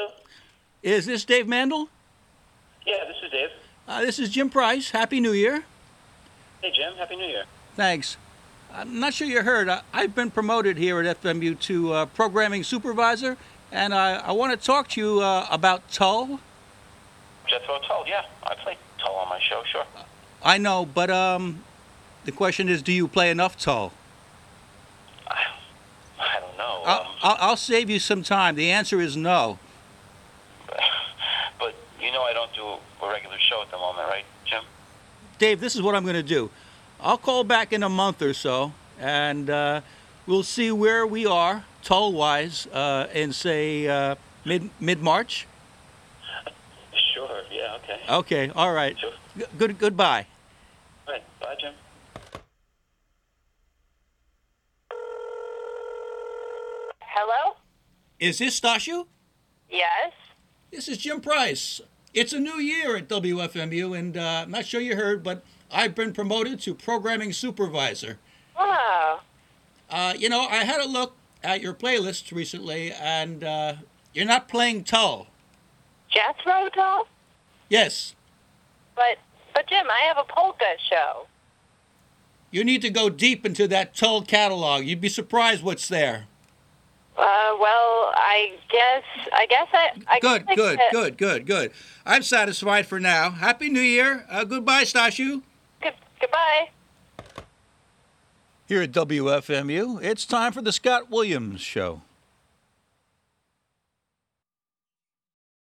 Hello? Is this Dave Mandel? Yeah, this is Dave. This is Jim Price. Happy New Year. Hey, Jim. Happy New Year. Thanks. I'm not sure you heard. I've been promoted here at FMU to programming supervisor, and I want to talk to you about Tull. Jethro Tull, yeah. I play Tull on my show, sure. I know, but the question is, do you play enough Tull? I don't know. I'll save you some time. The answer is no. But you know I don't do a regular show at the moment, right, Jim? Dave, this is what I'm going to do. I'll call back in a month or so, and we'll see where we are, Tull-wise, in, say, mid-March. Sure, yeah, okay. Okay, all right. Sure. Goodbye. All right, bye, Jim. Hello? Is this Stashu? Yes? This is Jim Price. It's a new year at WFMU, and I'm not sure you heard, but I've been promoted to programming supervisor. Wow. I had a look at your playlist recently, and you're not playing Tull. Jethro Tull? Yes. But Jim, I have a polka show. You need to go deep into that Tull catalog. You'd be surprised what's there. Well, I guess Good. I'm satisfied for now. Happy New Year. Goodbye, Stashu. Goodbye. Here at WFMU, it's time for the Scott Williams Show.